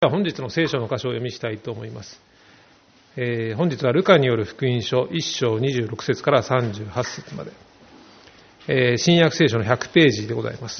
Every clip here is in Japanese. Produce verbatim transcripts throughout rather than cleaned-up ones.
本日の聖書の箇所を読みしたいと思います。えー、本日はルカによる福音書いっ章にじゅうろく節からさんじゅうはち節まで、えー、新約聖書のひゃくページでございます。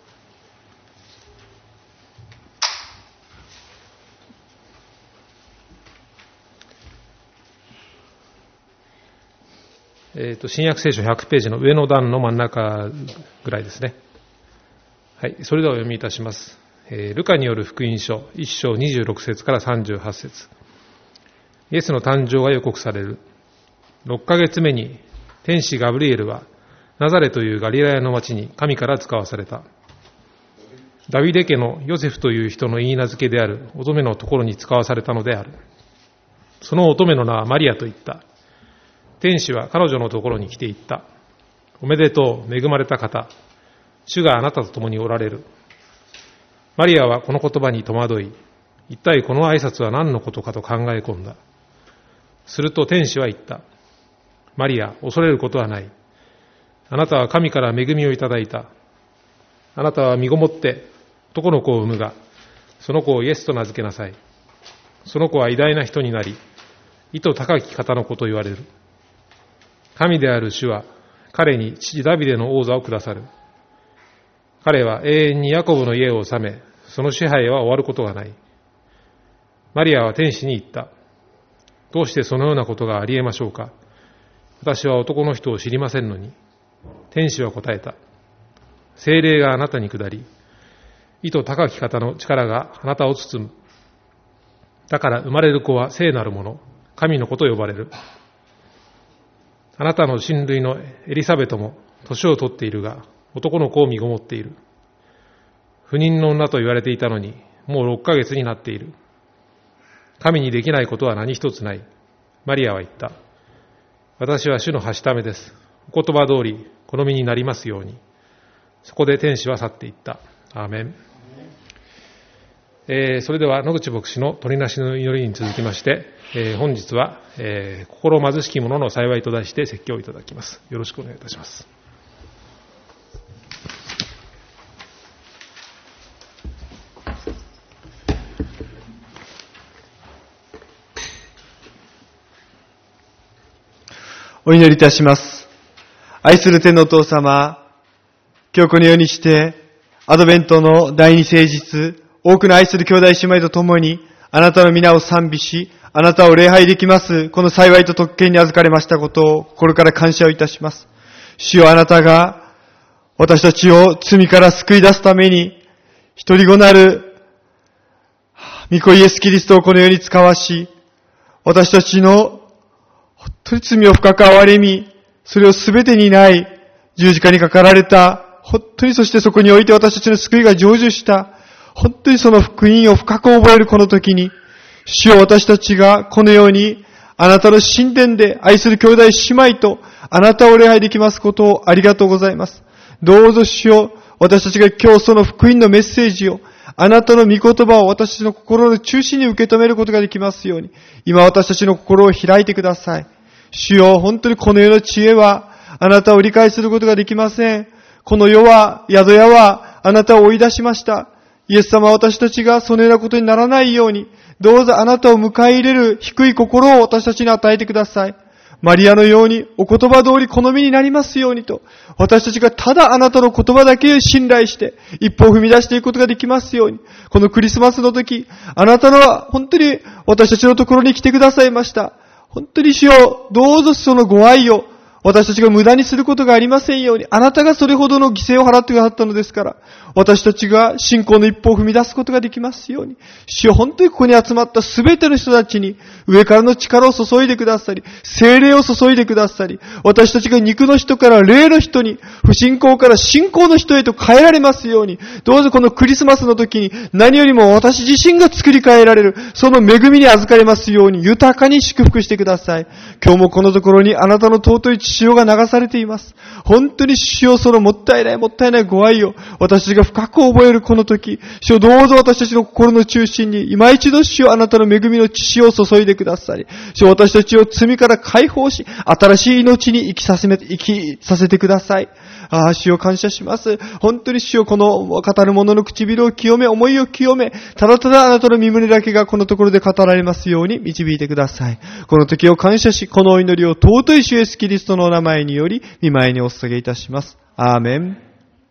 えーと、新約聖書ひゃくページの上の段の真ん中ぐらいですね。はい、それではお読みいたします。ルカによる福音書いっ章にじゅうろく節からさんじゅうはち節。イエスの誕生が予告される。ろっかげつめに天使ガブリエルはナザレというガリラヤの町に神から使わされた。ダビデ家のヨセフという人の言い名付けである乙女のところに使わされたのである。その乙女の名はマリアと言った。天使は彼女のところに来て言った。おめでとう、恵まれた方。主があなたと共におられる。マリアはこの言葉に戸惑い、一体この挨拶は何のことかと考え込んだ。すると天使は言った。マリア、恐れることはない。あなたは神から恵みをいただいた。あなたは身ごもって男の子を産むが、その子をイエスと名付けなさい。その子は偉大な人になり、意図高き方の子と言われる。神である主は彼に父ダビデの王座をくださる。彼は永遠にヤコブの家を治め、その支配は終わることがない。マリアは天使に言った。どうしてそのようなことがありえましょうか。私は男の人を知りませんのに。天使は答えた。聖霊があなたに下り、意図高き方の力があなたを包む。だから生まれる子は聖なるもの、神の子と呼ばれる。あなたの親類のエリザベトも年を取っているが、男の子を身ごもっている。不妊の女と言われていたのに、もうろっかげつになっている。神にできないことは何一つない。マリアは言った。私は主のはしためです。お言葉通り、好みになりますように。そこで天使は去っていった。アーメン。えー、それでは野口牧師の取りなしの祈りに続きまして、えー、本日は、えー、心貧しき者の幸いと題して説教をいただきます。よろしくお願いいたします。 お祈りいたします。愛する天のお父様、今日このようにして、アドベントの第二聖日、多くの愛する兄弟姉妹と共に、あなたの皆を賛美し、あなたを礼拝できます、この幸いと特権に預かれましたことを、心から感謝をいたします。主よあなたが、私たちを罪から救い出すために、一人子なる、御子イエスキリストをこの世に使わし、私たちの本当に罪を深く憐れみ、それをすべてにない十字架にかかられた、本当にそしてそこにおいて私たちの救いが成就した、本当にその福音を深く覚えるこの時に、主よ私たちがこのようにあなたの神殿で愛する兄弟姉妹とあなたを礼拝できますことをありがとうございます。どうぞ主よ私たちが今日その福音のメッセージを、あなたの御言葉を私たちの心の中心に受け止めることができますように、今私たちの心を開いてください。主よ、本当にこの世の知恵は、あなたを理解することができません。この世は、宿屋は、あなたを追い出しました。イエス様は私たちがそのようなことにならないように、どうぞあなたを迎え入れる低い心を私たちに与えてください。マリアのようにお言葉通り好みになりますようにと、私たちがただあなたの言葉だけを信頼して一歩を踏み出していくことができますように、このクリスマスの時、あなたの本当に私たちのところに来てくださいました。本当に主よ、どうぞそのご愛を私たちが無駄にすることがありませんように、あなたがそれほどの犠牲を払ってくださったのですから、私たちが信仰の一歩を踏み出すことができますように、主よ本当にここに集まったすべての人たちに上からの力を注いでくださり、聖霊を注いでくださり、私たちが肉の人から霊の人に、不信仰から信仰の人へと変えられますように、どうぞこのクリスマスの時に何よりも私自身が作り変えられる、その恵みに預かれますように豊かに祝福してください。今日もこのところにあなたの尊い血潮が流されています。本当に主よそのもったいないもったいないご愛を私たちが深く覚えるこの時、主よどうぞ私たちの心の中心に、今一度主よあなたの恵みの血潮を注いでくださり、主よ私たちを罪から解放し、新しい命に生きさせめ、生きさせてください。ああ、主を感謝します。本当に主よこの語る者の唇を清め、思いを清め、ただただあなたの身胸だけがこのところで語られますように導いてください。この時を感謝し、このお祈りを尊い主イエスキリストのお名前により、御前にお捧げいたします。アーメン。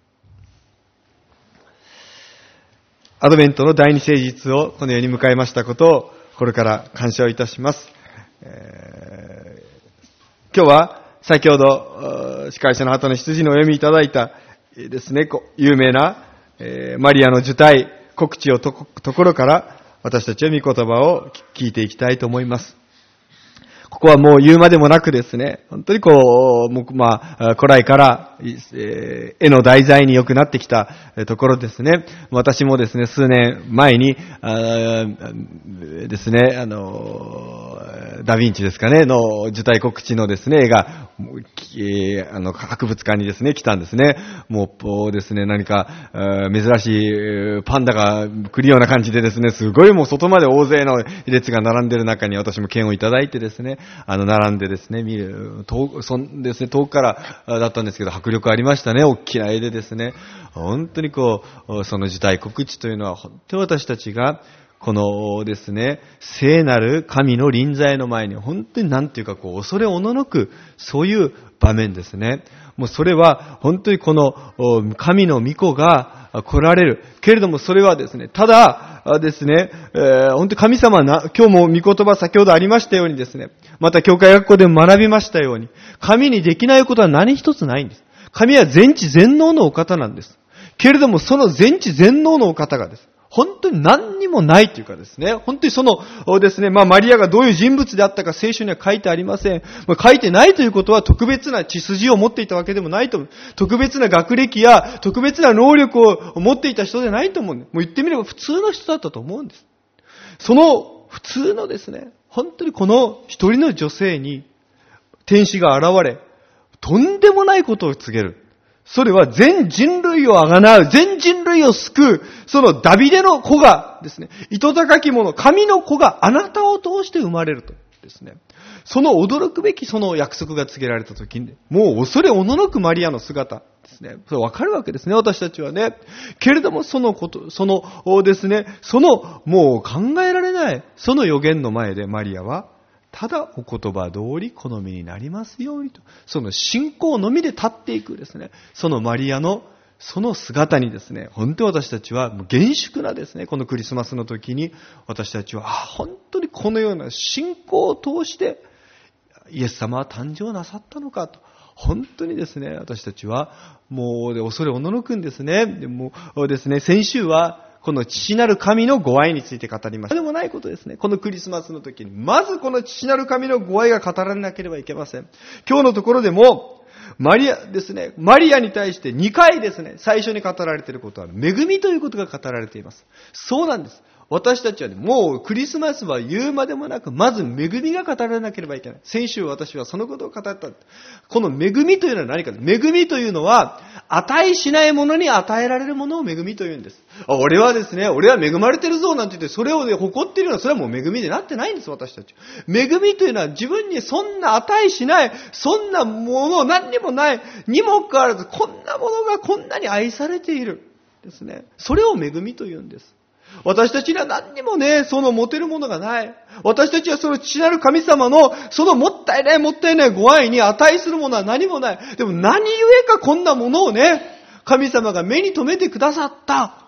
アドベントの第二聖日をこのように迎えましたことを、これから感謝をいたします。えー、今日は、先ほど、司会者の鳩の羊のお読みいただいたですね、有名な、えー、マリアの受胎告知をとところから、私たちは御言葉を聞いていきたいと思います。ここはもう言うまでもなくですね、本当にこう、まあ、古来から、えー、絵の題材によくなってきたところですね。私もですね、数年前に、あですね、あの、ダヴィンチですかね、の受胎告知のですね、絵が、えー、あの、博物館にですね、来たんですね。もうですね、何か、珍しいパンダが来るような感じでですね、すごいもう外まで大勢の列が並んでる中に私も券をいただいてですね、あの、並んでですね、見る、遠、そんですね、遠くからだったんですけど、迫力ありましたね。大きな絵でですね。本当にこう、その受胎告知というのは、本当に私たちが、このですね、聖なる神の臨在の前に、本当になんていうか、こう、恐れおののく、そういう場面ですね。もうそれは、本当にこの、神の御子が来られる。けれども、それはですね、ただですね、えー、本当に神様な、今日も御言葉先ほどありましたようにですね、また教会学校でも学びましたように、神にできないことは何一つないんです。神は全知全能のお方なんです。けれども、その全知全能のお方がです。本当に何にもないというかですね、本当にそのですね、まあマリアがどういう人物であったか聖書には書いてありません。まあ、書いてないということは特別な血筋を持っていたわけでもないと思う。特別な学歴や特別な能力を持っていた人じゃないと思うんです。もう言ってみれば普通の人だったと思うんです。その普通のですね、本当にこの一人の女性に天使が現れ、とんでもないことを告げる。それは全人類をあがなう、全人類を救う、そのダビデの子がですね、糸高き者、神の子があなたを通して生まれるとですね。その驚くべきその約束が告げられたときに、もう恐れおののくマリアの姿ですね。それわかるわけですね、私たちはね。けれどもそのこと、そのですね、そのもう考えられない、その予言の前でマリアは、ただお言葉通り好みになりますようにと。その信仰のみで立っていくですね。そのマリアのその姿にですね、本当に私たちは厳粛なですね、このクリスマスの時に私たちは、あ、本当にこのような信仰を通してイエス様は誕生なさったのかと。本当にですね、私たちはもう恐れおののくんですね。でもですね、先週はこの父なる神のご愛について語りました。でもないことですね。このクリスマスの時に、まずこの父なる神のご愛が語られなければいけません。今日のところでも、マリアですね、マリアに対してにかいですね、最初に語られていることは、恵みということが語られています。そうなんです。私たちはね、もうクリスマスは言うまでもなく、まず恵みが語られなければいけない。先週私はそのことを語った。この恵みというのは何か。恵みというのは、値しないものに与えられるものを恵みというんです。あ、俺はですね、俺は恵まれてるぞなんて言って、それを、ね、誇っているのは、それはもう恵みでなってないんです、私たち。恵みというのは自分にそんな値しない、そんなもの何にもないにもかかわらず、こんなものがこんなに愛されている。ですね。それを恵みと言うんです。私たちには何にもね、その持てるものがない。私たちはその父なる神様の、そのもったいないもったいないご愛に値するものは何もない。でも何故かこんなものをね、神様が目に留めてくださった。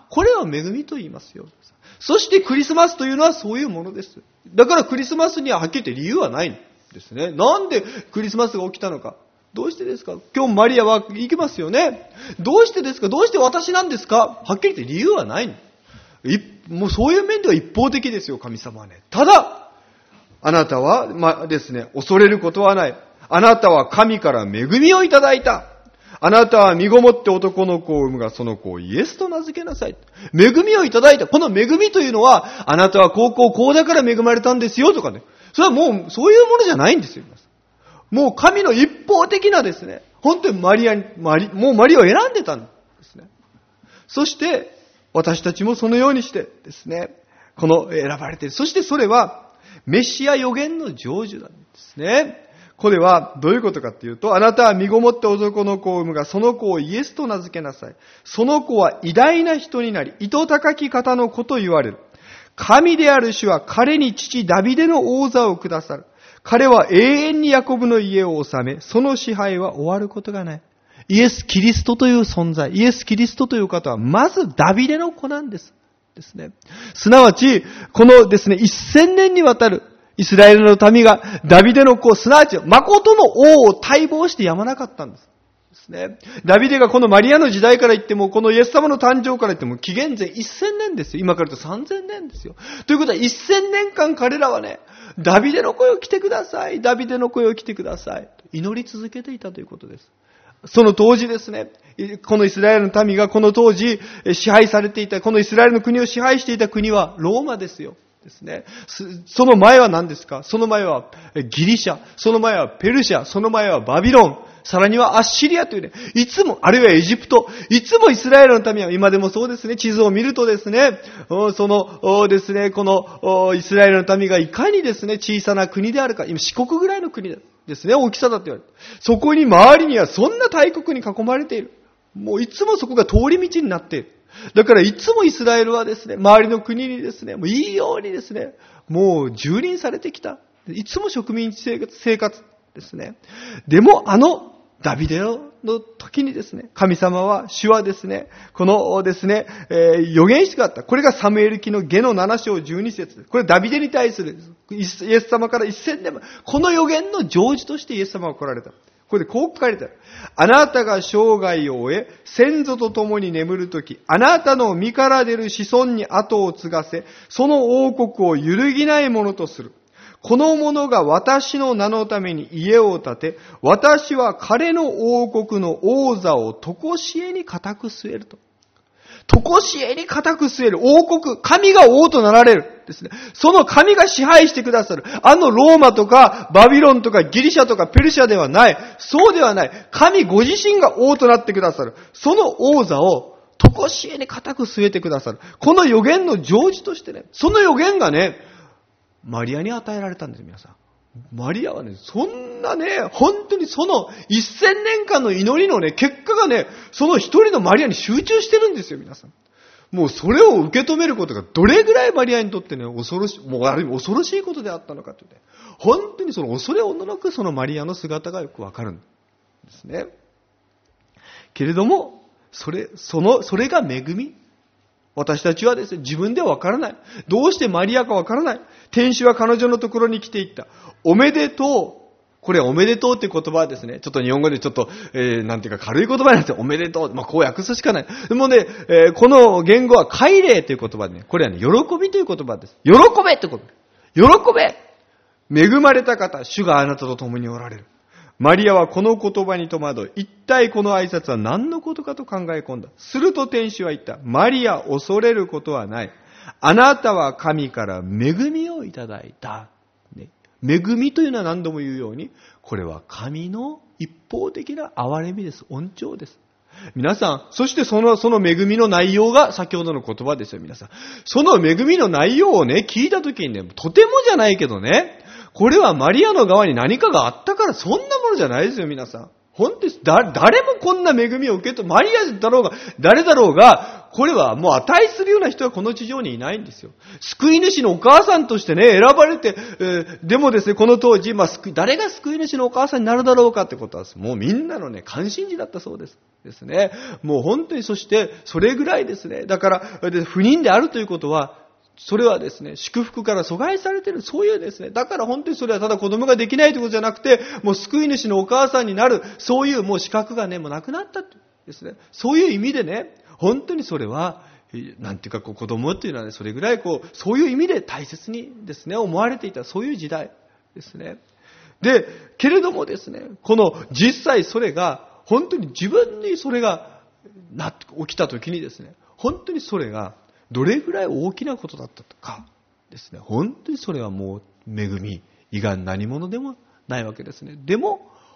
これは恵みと言いますよ。そしてクリスマスというのはそういうものです。だからクリスマスにははっきり言って理由はないんですね。なんでクリスマスが起きたのか。どうしてですか。今日マリアは行きますよね。どうしてですか。どうして私なんですか。はっきり言って理由はない。もうそういう面では一方的ですよ、神様はね。ただ、あなたは、まあですね、恐れることはない。あなたは神から恵みをいただいた。あなたは身ごもって男の子を産むが、その子をイエスと名付けなさい。恵みをいただいた。この恵みというのは、あなたは高校こうだから恵まれたんですよとかね。それはもうそういうものじゃないんですよ。もう神の一方的なですね、本当にマリアに、マリ、もうマリアを選んでたんですね。 そして、私たちもそのようにしてですね、この選ばれている。そしてそれは、メシア預言の成就なんですね。これはどういうことかというと、あなたは身ごもって男の子を産むが、その子をイエスと名付けなさい。その子は偉大な人になり、糸高き方の子と言われる。神である主は彼に父ダビデの王座をくださる。彼は永遠にヤコブの家を治め、その支配は終わることがない。イエス・キリストという存在、イエス・キリストという方は、まずダビデの子なんです。ですね。すなわち、このですね、一千年にわたるイスラエルの民がダビデの子、すなわち、誠の王を待望してやまなかったんです。ですね。ダビデがこのマリアの時代から言っても、このイエス様の誕生から言っても、紀元前一千年ですよ。今から言うと三千年ですよ。ということは、一千年間彼らはね、ダビデの声を来てください。ダビデの声を来てください。祈り続けていたということです。その当時ですね、このイスラエルの民がこの当時支配されていた、このイスラエルの国を支配していた国はローマですよ。ですね。その前は何ですか？その前はギリシャ、その前はペルシャ、その前はバビロン、さらにはアッシリアというね、いつも、あるいはエジプト、いつもイスラエルの民は、今でもそうですね、地図を見るとですね、そのですね、このイスラエルの民がいかにですね、小さな国であるか、今四国ぐらいの国ですね、大きさだと言われる。そこに周りにはそんな大国に囲まれている。もういつもそこが通り道になっている。だからいつもイスラエルはですね、周りの国にですね、もういいようにですね、もう蹂躙されてきた。いつも植民地生活、生活ですね。でもあのダビデの時にですね、神様は、主はですね、このですね、えー、預言しがあった。これがサムエル記の下のなな章じゅうに節です。これダビデに対するイエス様から一千年前、この預言の成就としてイエス様は来られた。これでこう書かれてある。あなたが生涯を終え、先祖と共に眠るとき、あなたの身から出る子孫に後を継がせ、その王国を揺るぎないものとする。この者が私の名のために家を建て、私は彼の王国の王座を常しえに固く据えると。常しえに固く据える。王国、神が王となられる。ですね。その神が支配してくださる。あのローマとかバビロンとかギリシャとかペルシャではない。そうではない。神ご自身が王となってくださる。その王座を常しえに固く据えてくださる。この預言の成就としてね、その預言がね、マリアに与えられたんです、皆さん。マリアはね、そんなね、本当にその一千年間の祈りのね、結果がね、その一人のマリアに集中してるんですよ、皆さん。もうそれを受け止めることがどれぐらいマリアにとってね、恐ろしい、もうある意味恐ろしいことであったのかというね、本当にその恐れおののくそのマリアの姿がよくわかるんですね。けれども、それ、その、それが恵み。私たちはですね、自分ではわからない。どうしてマリアかわからない。天使は彼女のところに来ていった。おめでとう。これおめでとうっていう言葉はですね、ちょっと日本語でちょっと、えー、なんていうか軽い言葉なんですよ。おめでとう。まあ、こう訳すしかない。でもね、えー、この言語は快霊という言葉でね、これはね、喜びという言葉です。喜べってこと。喜べ。恵まれた方、主があなたと共におられる。マリアはこの言葉に戸惑い、一体この挨拶は何のことかと考え込んだ。すると天使は言った。マリア、恐れることはない。あなたは神から恵みをいただいた。ね、恵みというのは何度も言うように、これは神の一方的な憐れみです。恩寵です。皆さん、そしてその、その恵みの内容が先ほどの言葉ですよ、皆さん。その恵みの内容をね、聞いたときにね、とてもじゃないけどね、これはマリアの側に何かがあったからそんなものじゃないですよ、皆さん。本当にだ誰もこんな恵みを受けと、マリアだろうが、誰だろうが、これはもう値するような人はこの地上にいないんですよ。救い主のお母さんとしてね、選ばれて、えー、でもですね、この当時、まあ、救い、誰が救い主のお母さんになるだろうかってことは、もうみんなのね、関心事だったそうです。ですね。もう本当に、そして、それぐらいですね。だから、で不妊であるということは、それはですね、祝福から阻害されている、そういうですね、だから本当にそれはただ子供ができないということじゃなくて、もう救い主のお母さんになる、そういうもう資格がね、もうなくなったですね。そういう意味でね、本当にそれは、なんていうかこう子供っていうのはね、それぐらいこう、そういう意味で大切にですね、思われていた、そういう時代ですね。で、けれどもですね、この実際それが、本当に自分にそれがな起きたときにですね、本当にそれが、どれぐらい大きなことだったかですね。本当にそれはもう恵み以外何者でもないわけですね。でも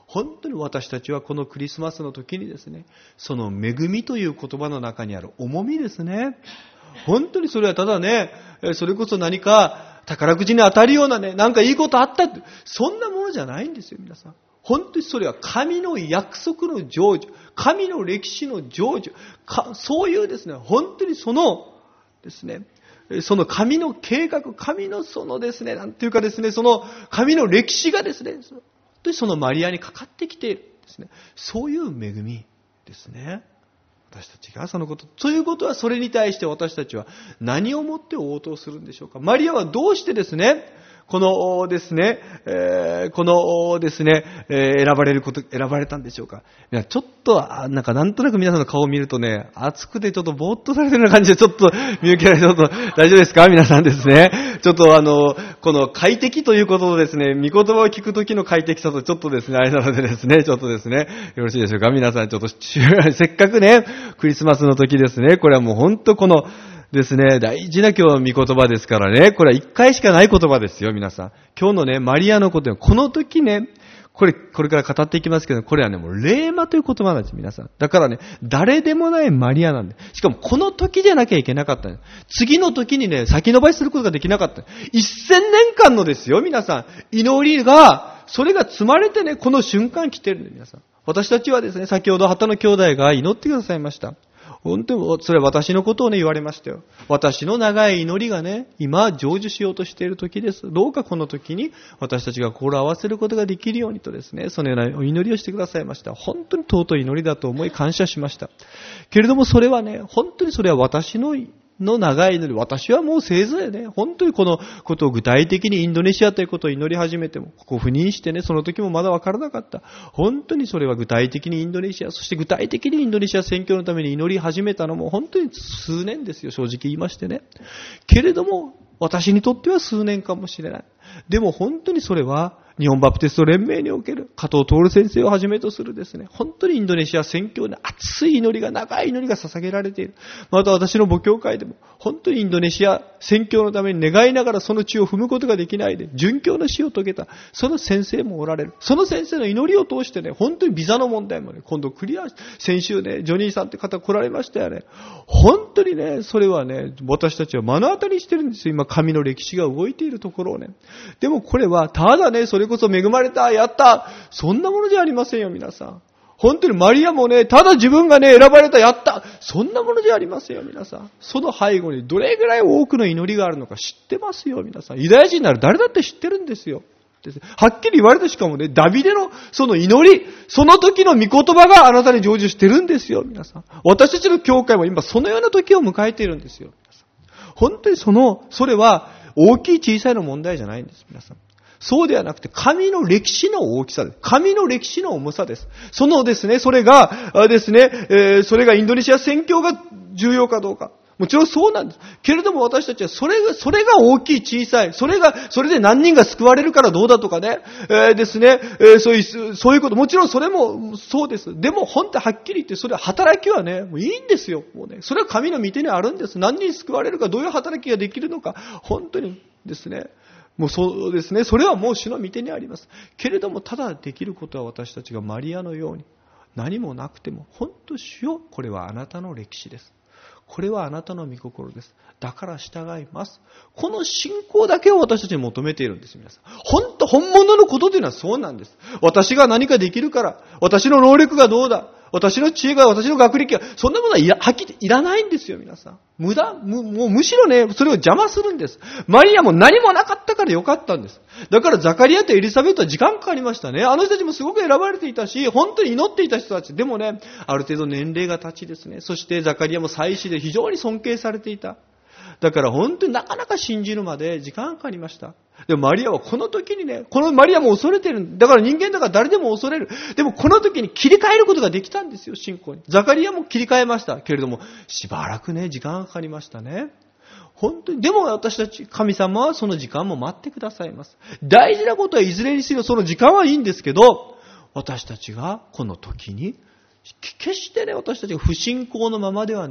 本当に私たちはこのクリスマスの時にですね、その恵みという言葉の中にある重みですね。本当にそれはただね、それこそ何か宝くじに当たるようなね、なんかいいことあったって、そんなものじゃないんですよ、皆さん。本当にそれは神の約束の成就、神の歴史の成就、そういうですね、本当にそのですね、その神の計画、神のそのですね、なんていうかですね、その神の歴史がですね、本当にそのマリアにかかってきているですね、そういう恵みですね。私たちがそのこと、ということはそれに対して私たちは何をもって応答するんでしょうか。マリアはどうしてですね、このですね、えー、このですね、えー、選ばれること、選ばれたんでしょうか。いや、ちょっと、なんかなんとなく皆さんの顔を見るとね、熱くてちょっとぼーっとされてるような感じでちょっと見受けられて、ちょっと大丈夫ですか皆さんですね。ちょっとあの、この快適ということをですね、御言葉を聞くときの快適さとちょっとですね、あれなのでですね、ちょっとですね、よろしいでしょうか皆さんちょっと、せっかくね、クリスマスの時ですね、これはもう本当この、ですね、大事な今日の御言葉ですからね、これは一回しかない言葉ですよ、皆さん。今日のね、マリアのことは、この時ね、これ、これから語っていきますけど、これはね、もう、霊魔という言葉なんです、皆さん。だからね、誰でもないマリアなんで。しかも、この時じゃなきゃいけなかったんです。次の時にね、先延ばしすることができなかった。一千年間のですよ、皆さん。祈りが、それが積まれてね、この瞬間来てるんで、皆さん。私たちはですね、先ほど、旗の兄弟が祈ってくださいました。本当に、それは私のことをね、言われましたよ。私の長い祈りがね、今、成就しようとしている時です。どうかこの時に、私たちが心を合わせることができるようにとですね、そのようなお祈りをしてくださいました。本当に尊い祈りだと思い感謝しました。けれどもそれはね、本当にそれは私のの長い祈り、私はもうせいぜいね、本当にこのことを具体的にインドネシアということを祈り始めても、ここを赴任してね、その時もまだわからなかった。本当にそれは具体的にインドネシア、そして具体的にインドネシア宣教のために祈り始めたのも本当に数年ですよ、正直言いましてね。けれども、私にとっては数年かもしれない。でも本当にそれは、日本バプテスト連盟における加藤徹先生をはじめとするですね、本当にインドネシア宣教で熱い祈りが、長い祈りが捧げられている。また私の母教会でも、本当にインドネシア宣教のために願いながらその地を踏むことができないで、殉教の死を遂げた、その先生もおられる。その先生の祈りを通してね、本当にビザの問題もね、今度クリア、先週ね、ジョニーさんって方来られましたよね。本当にね、それはね、私たちは目の当たりにしてるんですよ。今、神の歴史が動いているところをね。でもこれは、ただね、それそれこそ恵まれた、やった、そんなものじゃありませんよ、皆さん。本当にマリアもね、ただ自分がね、選ばれた、やった、そんなものじゃありませんよ、皆さん。その背後にどれぐらい多くの祈りがあるのか知ってますよ、皆さん。ユダヤ人なら誰だって知ってるんですよ。はっきり言われた、しかもね、ダビデのその祈り、その時の御言葉があなたに成就してるんですよ、皆さん。私たちの教会も今そのような時を迎えているんですよ。本当にその、それは大きい小さいの問題じゃないんです、皆さん。そうではなくて、神の歴史の大きさです。神の歴史の重さです。そのですね、それが、ですね、えー、それがインドネシア宣教が重要かどうか。もちろんそうなんです。けれども私たちはそれが、それが大きい小さい。それが、それで何人が救われるからどうだとかね。えー、ですね、えー、そういう、そういうこと。もちろんそれもそうです。でも本当はっきり言って、それは働きはね、もういいんですよ。もうね。それは神の御手にあるんです。何人救われるか、どういう働きができるのか。本当にですね。もうそうですね。それはもう主の御手にあります。けれども、ただできることは私たちがマリアのように、何もなくても、本当主よ、これはあなたの歴史です。これはあなたの御心です。だから従います。この信仰だけを私たちに求めているんです、皆さん。本当、本物のことというのはそうなんです。私が何かできるから、私の能力がどうだ、私の知恵が、私の学歴が、そんなものはいら、はっきりいらないんですよ、皆さん。無駄、む、もうむしろね、それを邪魔するんです。マリアも何もなかったからよかったんです。だからザカリアとエリザベートは時間かかりましたね。あの人たちもすごく選ばれていたし、本当に祈っていた人たち。でもね、ある程度年齢が経ちですね。そしてザカリアも祭司で非常に尊敬されていた。だから本当になかなか信じるまで時間かかりました。でもマリアはこの時にね、このマリアも恐れてる。だから人間だから誰でも恐れる。でもこの時に切り替えることができたんですよ、信仰に。ザカリアも切り替えました。けれども、しばらくね、時間がかかりましたね。本当に。でも私たち、神様はその時間も待ってくださいます。大事なことはいずれにせよその時間はいいんですけど、私たちがこの時に、決してね、私たちが不信仰のままではね、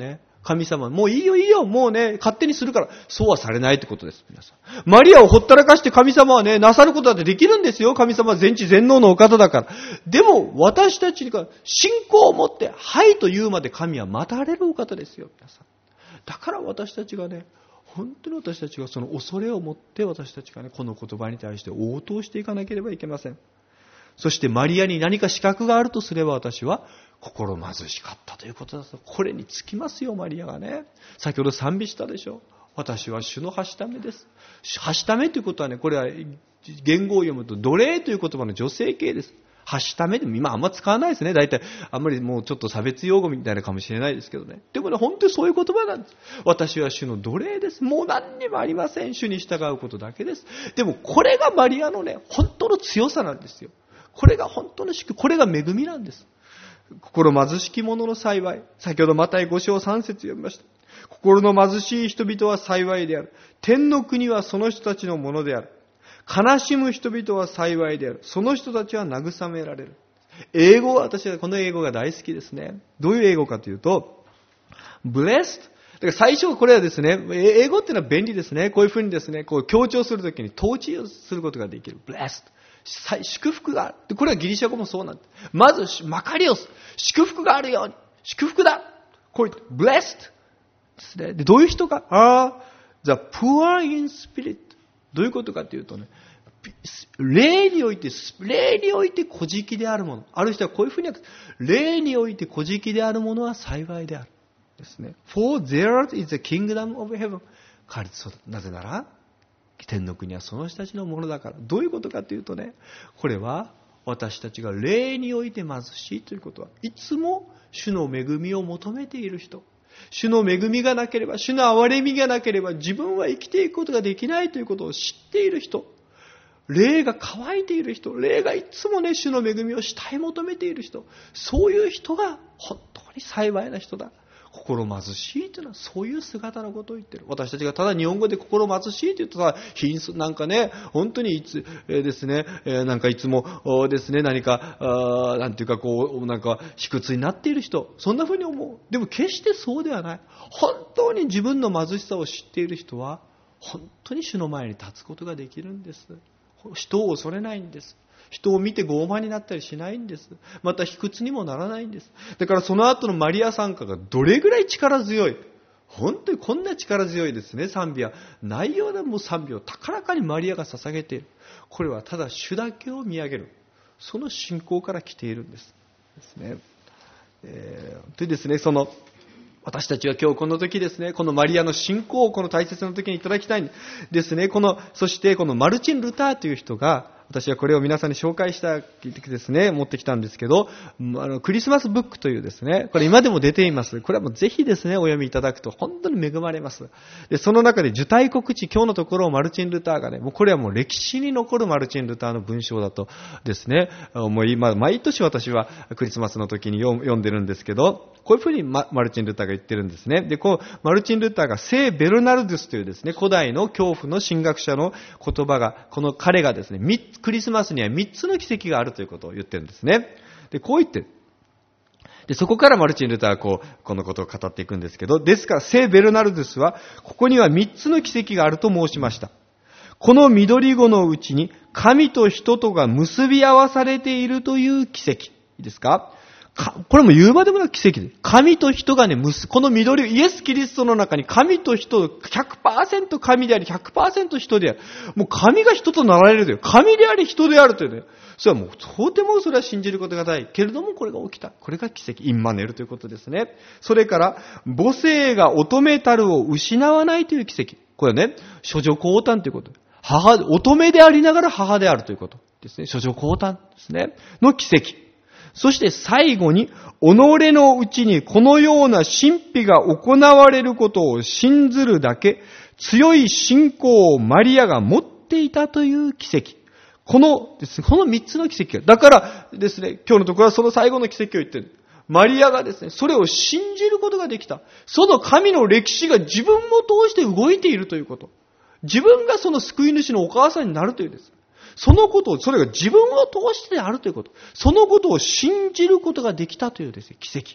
神様、もういいよいいよ、もうね、勝手にするから、そうはされないってことです、皆さん。マリアをほったらかして神様はね、なさることだってできるんですよ。神様は全知全能のお方だから。でも、私たちが信仰を持って、はいと言うまで神は待たれるお方ですよ、皆さん。だから私たちがね、本当に私たちがその恐れを持って私たちがね、この言葉に対して応答していかなければいけません。そしてマリアに何か資格があるとすれば私は心貧しかったということだと。これにつきますよ、マリアがね。先ほど賛美したでしょ。私は主のはしためです。はしためということはね、これは言語を読むと奴隷という言葉の女性形です。はしためでも今あんま使わないですね。大体あんまりもうちょっと差別用語みたいなかもしれないですけどね。でもね、本当にそういう言葉なんです。私は主の奴隷です。もう何にもありません。主に従うことだけです。でもこれがマリアのね、本当の強さなんですよ。これが本当の祝、これが恵みなんです。心貧しき者の幸い。先ほどマタイご章さん節読みました。心の貧しい人々は幸いである。天の国はその人たちのものである。悲しむ人々は幸いである。その人たちは慰められる。英語は、私はこの英語が大好きですね。どういう英語かというと、blessed。だから最初これはですね、英語っていうのは便利ですね。こういうふうにですね、こう強調するときに統治をすることができる。blessed。祝福がある。これはギリシャ語もそうなんです。まず、マカリオス。祝福があるように。祝福だ。こういう、blessed。ですね。で、どういう人か。ああ、the poor in spirit。どういうことかというとね、霊において、霊において孤寂であるもの。ある人はこういうふうに訳す。霊において孤寂であるものは幸いである。ですね。For theirs is the kingdom of heaven。彼なぜなら、天の国はその人たちのものだから。どういうことかというとね、これは私たちが霊において貧しいということは、いつも主の恵みを求めている人。主の恵みがなければ、主の憐れみがなければ、自分は生きていくことができないということを知っている人。霊が乾いている人。霊がいつもね、主の恵みを慕い求めている人。そういう人が本当に幸いな人だ。心貧しいというのはそういう姿のことを言っている。私たちがただ日本語で心貧しいと言ったら、貧相なんかね、本当にいつ、えー、ですね、えー、なんかいつもですね、何か、あなんていうかこう、なんか卑屈になっている人、そんな風に思う。でも決してそうではない。本当に自分の貧しさを知っている人は、本当に主の前に立つことができるんです。人を恐れないんです。人を見て傲慢になったりしないんです。また卑屈にもならないんです。だからその後のマリア賛歌がどれぐらい力強い。本当にこんな力強いですね、賛美は。内容でも賛美を高らかにマリアが捧げている。これはただ主だけを見上げる。その信仰から来ているんです。ですね。えー、でですね、その、私たちは今日この時ですね、このマリアの信仰をこの大切な時にいただきたいんですね。この、そしてこのマルチン・ルターという人が、私はこれを皆さんに紹介したですね、持ってきたんですけど、あのクリスマスブックというですね、これ今でも出ています。これはもうぜひですね、お読みいただくと本当に恵まれます。で、その中で受胎告知、今日のところをマルチン・ルターがね、もうこれはもう歴史に残るマルチン・ルターの文章だとですね、もう今、毎年私はクリスマスの時に読んでるんですけど、こういうふうにマルチン・ルターが言ってるんですね。で、こう、マルチン・ルターが聖ベルナルドゥスというですね、古代の恐怖の神学者の言葉が、この彼がですね、クリスマスにはみっつの奇跡があるということを言ってるんですね。で、こう言ってる。で、そこからマルチン・ルターはこう、このことを語っていくんですけど、ですから聖ベルナルドゥスは、ここにはみっつの奇跡があると申しました。この緑子のうちに、神と人とが結び合わされているという奇跡。いいですか？これも言うまでもなく奇跡です。神と人がね、この緑、イエス・キリストの中に神と人、ひゃくパーセント 神であり、ひゃくパーセント 人である。もう神が人となられるという。神であり人であるというね。それはもう、とてもそれは信じることがない。けれどもこれが起きた。これが奇跡。インマネルということですね。それから、母性が乙女たるを失わないという奇跡。これはね、処女降誕ということ。母、乙女でありながら母であるということですね。処女降誕ですね。の奇跡。そして最後に、己のうちにこのような神秘が行われることを信ずるだけ、強い信仰をマリアが持っていたという奇跡。このですね、この三つの奇跡が。だからですね、今日のところはその最後の奇跡を言っている。マリアがですね、それを信じることができた。その神の歴史が自分を通して動いているということ。自分がその救い主のお母さんになるというです。そのことを、それが自分を通してであるということ。そのことを信じることができたというですね、奇跡。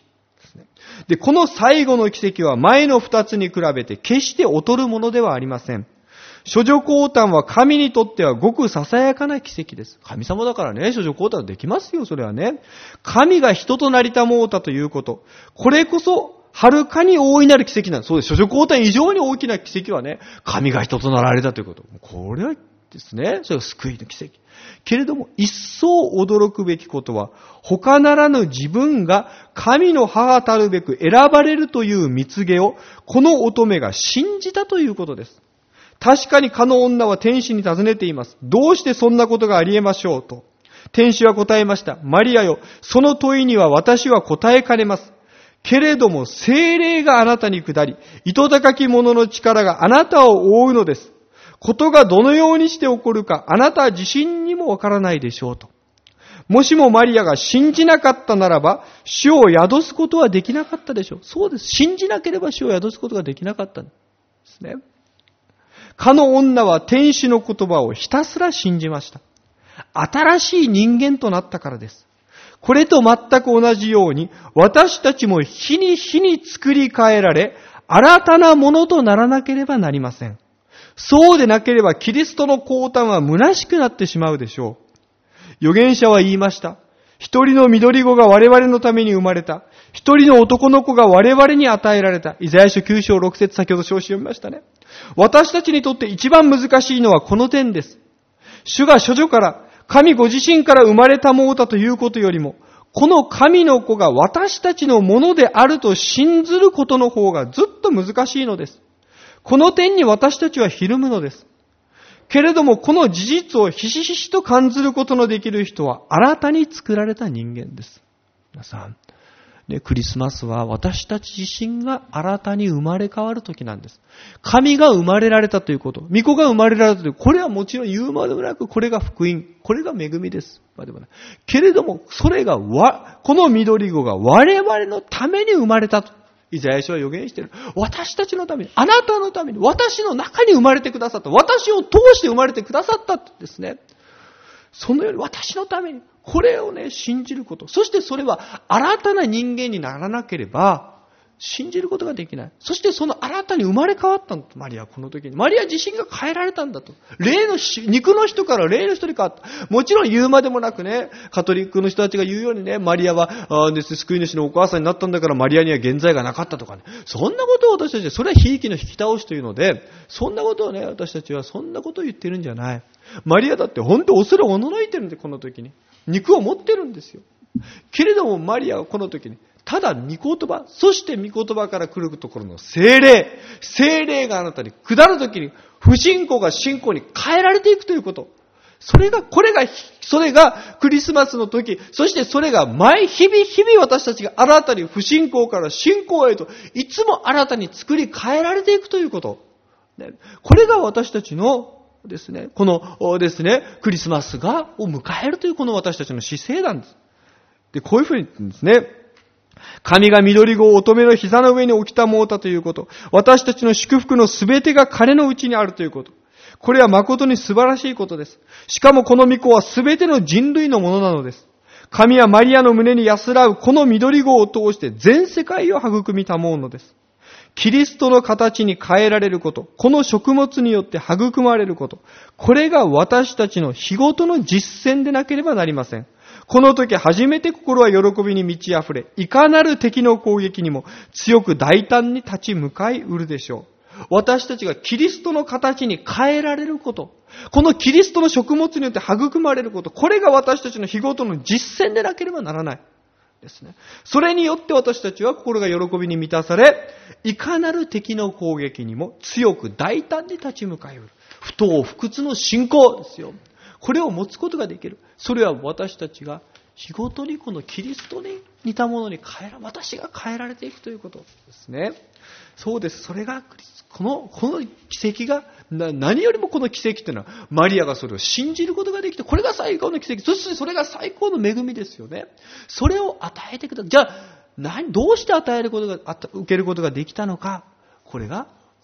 ですね。で、この最後の奇跡は前の二つに比べて決して劣るものではありません。処女降誕は神にとってはごくささやかな奇跡です。神様だからね、処女降誕できますよ、それはね。神が人となりたもうたということ。これこそ、はるかに大いなる奇跡なんです。そうです。処女降誕以上に大きな奇跡はね、神が人となられたということ。これはですね、それが救いの奇跡。けれども、一層驚くべきことは、他ならぬ自分が神の母たるべく選ばれるという蜜毛を、この乙女が信じたということです。確かにかの女は天使に尋ねています。どうしてそんなことがあり得ましょうと。天使は答えました。マリアよ、その問いには私は答えかねます。けれども聖霊があなたに下り、糸高き者の力があなたを覆うのです。ことがどのようにして起こるか、あなた自身にもわからないでしょうと。もしもマリアが信じなかったならば、主を宿すことはできなかったでしょう。そうです。信じなければ主を宿すことができなかったんですね。かの女は天使の言葉をひたすら信じました。新しい人間となったからです。これと全く同じように、私たちも日に日に作り変えられ、新たなものとならなければなりません。そうでなければキリストの降誕は虚しくなってしまうでしょう。預言者は言いました。一人の緑子が我々のために生まれた。一人の男の子が我々に与えられた。イザヤ書きゅう章ろく節、先ほど書詞読みましたね。私たちにとって一番難しいのはこの点です。主が処女から、神ご自身から生まれたもうたということよりも、この神の子が私たちのものであると信ずることの方がずっと難しいのです。この点に私たちはひるむのです。けれどもこの事実をひしひしと感じることのできる人は新たに作られた人間です。皆さん、ね、クリスマスは私たち自身が新たに生まれ変わる時なんです。神が生まれられたということ、御子が生まれられたということ、これはもちろん言うまでもなく、これが福音、これが恵みです。までもない。けれども、それがわ、この緑子が我々のために生まれたと。イザヤ書は予言している。私たちのために、あなたのために、私の中に生まれてくださった。私を通して生まれてくださったですね。そのように私のために、これをね、信じること。そしてそれは新たな人間にならなければ、信じることができない。そしてその新たに生まれ変わったんだと。マリアはこの時に。マリア自身が変えられたんだと。霊の、肉の人から霊の人に変わった。もちろん言うまでもなくね、カトリックの人たちが言うようにね、マリアは、あです救い主のお母さんになったんだからマリアには現在がなかったとかね。そんなことを私たちは、それはひいきの引き倒しというので、そんなことをね、私たちはそんなことを言ってるんじゃない。マリアだって本当恐れをおののいてるんで、この時に。肉を持ってるんですよ。けれどもマリアはこの時に、ただ御言葉、そして御言葉から来るところの聖霊、聖霊があなたに下るときに、不信仰が信仰に変えられていくということ。それが、これが、それがクリスマスの時、そしてそれが毎日々日々私たちが新たに不信仰から信仰へと、いつも新たに作り変えられていくということ。これが私たちのですね、このですね、クリスマスが、を迎えるというこの私たちの姿勢なんです。で、こういうふうに言ってるんですね。神が緑子を乙女の膝の上に置きたもうたということ。私たちの祝福のすべてが彼のうちにあるということ。これは誠に素晴らしいことです。しかもこの御子はすべての人類のものなのです。神はマリアの胸に安らうこの緑子を通して全世界を育みたもうのです。キリストの形に変えられること、この食物によって育まれること、これが私たちの日ごとの実践でなければなりません。この時初めて心は喜びに満ち溢れ、いかなる敵の攻撃にも強く大胆に立ち向かいうるでしょう。私たちがキリストの形に変えられること、このキリストの食物によって育まれること、これが私たちの日ごとの実践でなければならないですね。それによって私たちは心が喜びに満たされ、いかなる敵の攻撃にも強く大胆に立ち向かいうる。不当不屈の信仰ですよ。これを持つことができる。それは私たちが日ごとにこのキリストに似たものに変えら、私が変えられていくということですね。そうです。それがこのこの奇跡が何よりもこの奇跡というのはマリアがそれを信じることができて、これが最高の奇跡。そしてそれが最高の恵みですよね。それを与えてください。じゃあ何どうして与えることが受けることができたのか。これが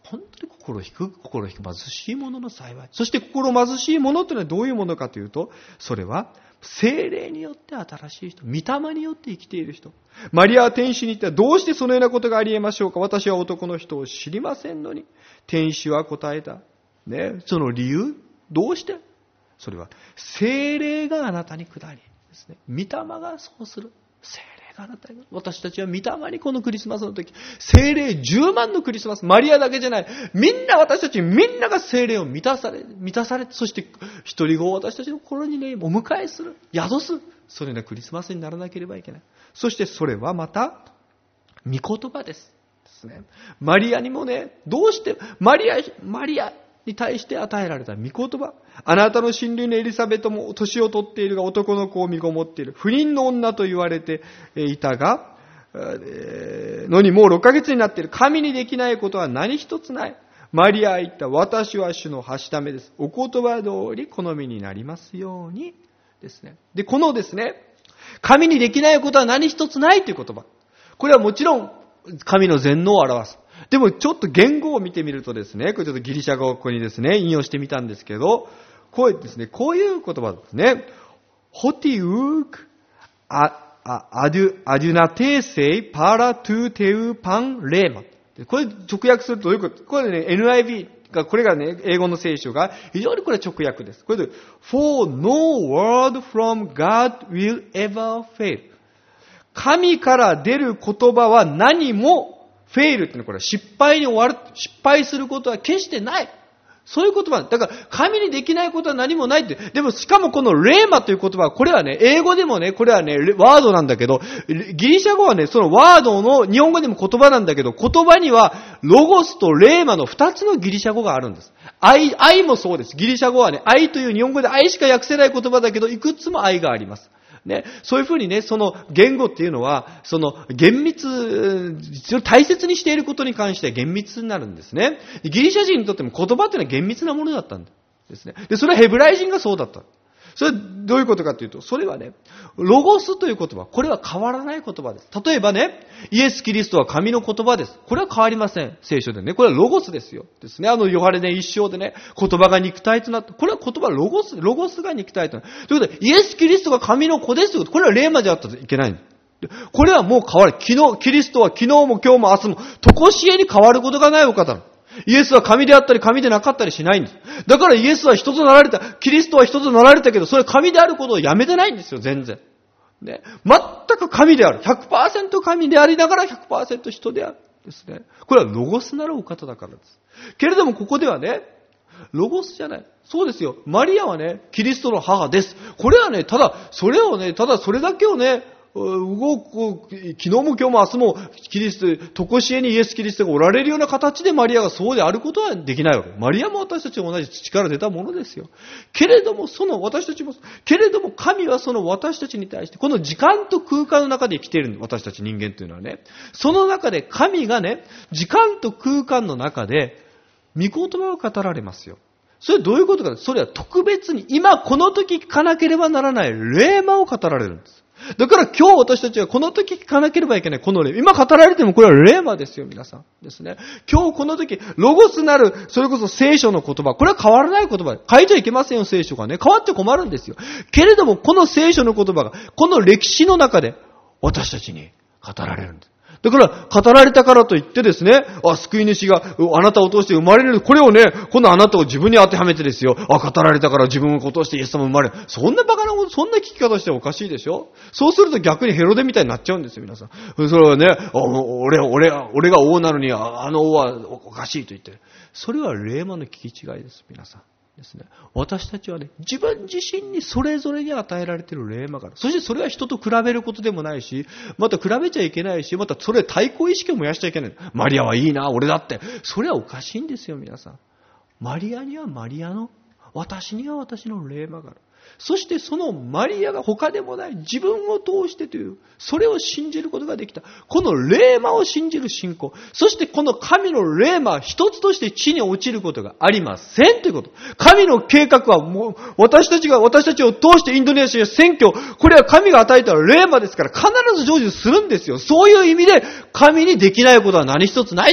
本当に心引く、心引く貧しい者の幸い。そして心貧しい者というのはどういうものかというと、それは聖霊によって新しい人、御霊によって生きている人。マリアは天使に言った。どうしてそのようなことがあり得ましょうか。私は男の人を知りませんのに。天使は答えた。ね、その理由、どうして？それは聖霊があなたに下りですね。御霊がそうする。聖霊があなたに。私たちは御霊にこのクリスマスの時、聖霊じゅうまんのクリスマス、マリアだけじゃない。みんな私たちみんなが聖霊を満たされ、満たされ、そして一人子を私たちの心にね、お迎えする。宿す。それようなクリスマスにならなければいけない。そしてそれはまた、御言葉です。ですね。マリアにもね、どうして、マリア、マリア、に対して与えられた御言葉。あなたの親類のエリザベトも年を取っているが男の子を身ごもっている。不妊の女と言われていたが、のにもうろっかげつになっている。神にできないことは何一つない。マリアは言った。私は主のはしためです。お言葉通り好みになりますように。ですね。で、このですね、神にできないことは何一つないという言葉。これはもちろん神の全能を表す。でもちょっと言語を見てみるとですね、これちょっとギリシャ語をここにですね、引用してみたんですけど、こうですね、こういう言葉ですね。ホティウクアデュアデュナテーセイパラトゥテウパンレーマ。これ直訳するとどういうこと？これね、エヌアイブイ が、これがね、英語の聖書が非常にこれ直訳です。これで For no word from God will ever fail。神から出る言葉は何もフェイルっていうのはこれは失敗に終わる。失敗することは決してない。そういう言葉。だから神にできないことは何もないって。でもしかもこのレーマという言葉はこれはね、英語でもね、これはね、ワードなんだけど、ギリシャ語はね、そのワードの日本語でも言葉なんだけど、言葉にはロゴスとレーマの二つのギリシャ語があるんです。愛、愛もそうです。ギリシャ語はね、愛という日本語で愛しか訳せない言葉だけど、いくつも愛があります。ね、そういうふうにね、その言語っていうのは、その厳密、大切にしていることに関しては厳密になるんですね。ギリシャ人にとっても言葉っていうのは厳密なものだったんですね。で、それはヘブライ人がそうだった。それはどういうことかというと、それはね、ロゴスという言葉、これは変わらない言葉です。例えばね、イエス・キリストは神の言葉です。これは変わりません。聖書でね。これはロゴスですよ。ですね。あのヨハネね一章でね、言葉が肉体となった。これは言葉ロゴス、ロゴスが肉体となった。ということで、イエス・キリストが神の子ですということ。これはレーマであったといけない。これはもう変わる。昨日、キリストは昨日も今日も明日も、とこしえに変わることがないお方なの。イエスは神であったり神でなかったりしないんです。だからイエスは人となられた。キリストは人となられたけど、それは神であることをやめてないんですよ、全然。ね。全く神である。ひゃくパーセント 神でありながら ひゃくパーセント 人である。ですね。これはロゴスなるお方だからです。けれどもここではね、ロゴスじゃない。そうですよ。マリアはね、キリストの母です。これはね、ただ、それをね、ただそれだけをね、動く、昨日も今日も明日もキリスト、とこしえにイエス・キリストがおられるような形でマリアがそうであることはできないわけ。マリアも私たちと同じ土から出たものですよ。けれども、その私たちも、けれども神はその私たちに対して、この時間と空間の中で生きているんです。私たち人間というのはね。その中で神がね、時間と空間の中で、御言葉を語られますよ。それはどういうことか。それは特別に、今この時聞かなければならないレーマを語られるんです。だから今日私たちはこの時聞かなければいけないこのレ今語られてもこれはレーマですよ、皆さん。ですね。今日この時、ロゴスなる、それこそ聖書の言葉、これは変わらない言葉。変えちゃいけませんよ、聖書がね。変わって困るんですよ。けれども、この聖書の言葉が、この歴史の中で、私たちに語られるんです。だから、語られたからといってですね、あ、救い主があなたを通して生まれる。これをね、今度あなたを自分に当てはめてですよ。あ、語られたから自分を通してイエス様生まれる。そんなバカなこと、そんな聞き方しておかしいでしょ。そうすると逆にヘロデみたいになっちゃうんですよ、皆さん。それはね、俺、俺、俺が王なのに、あの王はおかしいと言ってる。それは霊魔の聞き違いです、皆さん。ですね。私たちはね、自分自身にそれぞれに与えられている霊魔がある。そしてそれは人と比べることでもないし、また比べちゃいけないし、またそれ対抗意識を燃やしちゃいけない。マリアはいいな、俺だって。それはおかしいんですよ、皆さん。マリアにはマリアの、私には私の霊魔がある。そしてそのマリアが他でもない自分を通してという、それを信じることができた。この霊魔を信じる信仰。そしてこの神の霊魔一つとして地に落ちることがありませんということ。神の計画はもう私たちが私たちを通してインドネシア選挙、これは神が与えた霊魔ですから必ず成就するんですよ。そういう意味で神にできないことは何一つないということ。